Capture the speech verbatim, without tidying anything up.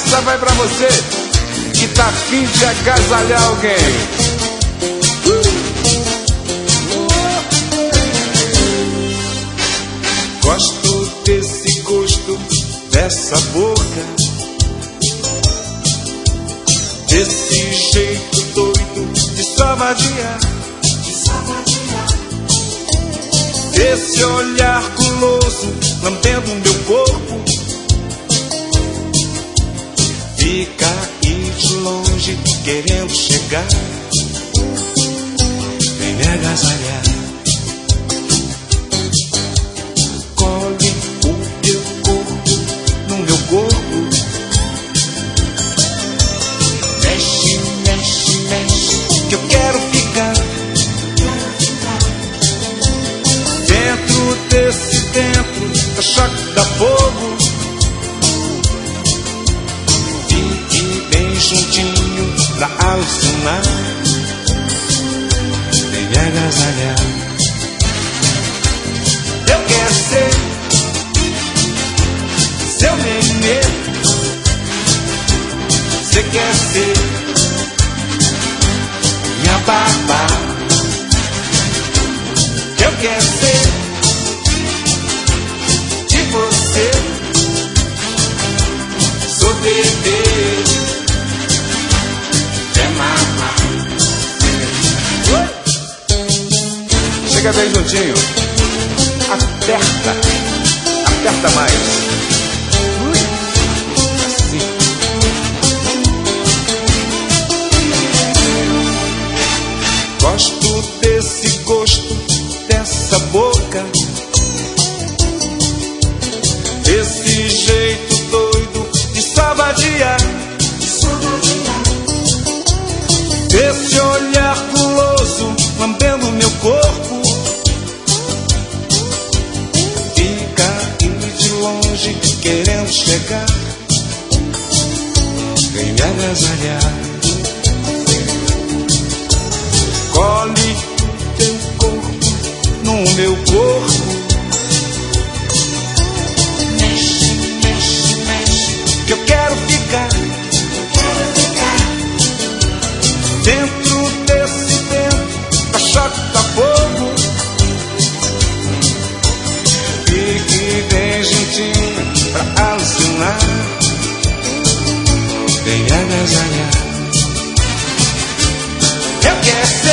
Essa vai pra você que tá afim de agasalhar alguém. Gosto desse gosto, dessa boca, desse jeito doido de só vadiar, desse olhar guloso lambendo meu corpo. Fica aí de longe querendo chegar, vem me agasalhar. Cole o teu corpo no meu corpo. Mexe, mexe, mexe, que eu quero ficar dentro desse dentro do choque da fogo. Fique bem juntinho pra alucinar, vem me agasalhar. Eu quero ser seu nenê, cê quer ser minha babá. Eu quero ser de você, sou bebê, é mamá. Chega bem juntinho, aperta, aperta mais. Assim. Gosto desse gosto, dessa boca, desse jeito doido de só vadiar, desse olhar guloso lambendo meu corpo. Fica aí de longe querendo chegar, vem me agasalhar. Cole o teu corpo no meu corpo. Mexe, mexe, mexe, que eu quero ficar, quero ficar dentro desse dentro da choque da fogo. Fique bem gentinho pra alucinar, vem agasalhar. Eu quero ser